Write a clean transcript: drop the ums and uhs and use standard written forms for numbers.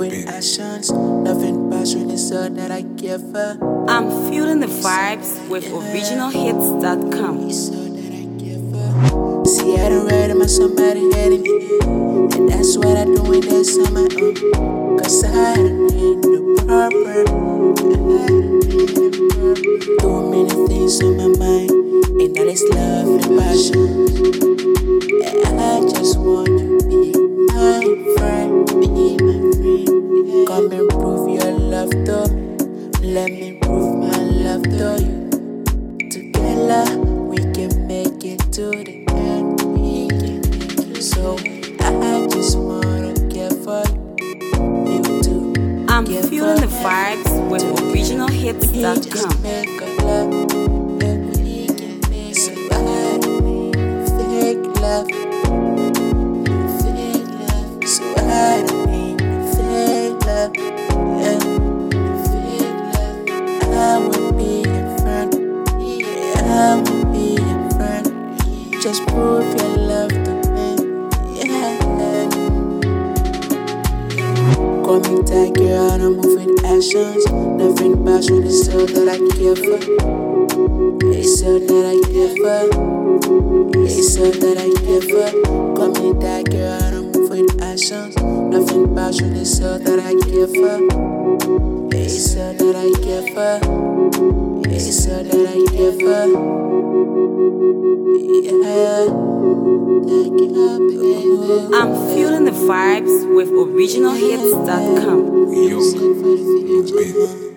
with actions. Nothing passion is all that I give her. I'm feeling the vibes with originalhits.com. It's all that I give her. See, I don't ride my somebody heading me. And that's what I do when there's on my own. Cause I don't need no proper. Too many things on my mind. And that is love and passion. And I just want you to be my friend. Be my friend. Come and prove your love to me. Let me prove my love to you. Together we can make it to the end. We can make it. So I just wanna care for you too. I'm feeling the vibes with originalhits.com. Make a love that we can make. So I don't need fake love. Fake love. So I don't need fake love. Yeah. Fake love. I will be your friend. Yeah, I will be your friend. Just prove your love to me. Yeah. Call me tight, girl, I don't move with actions. Nothing passion is all that I give her. It's all that I give her. It's all that I give her. Call me tight, girl, I don't move with actions. Nothing passion is all that I give her. It's all that I give her. It's all that I give her. Yeah. I'm feeling the vibes with originalhits.com. Yo, baby.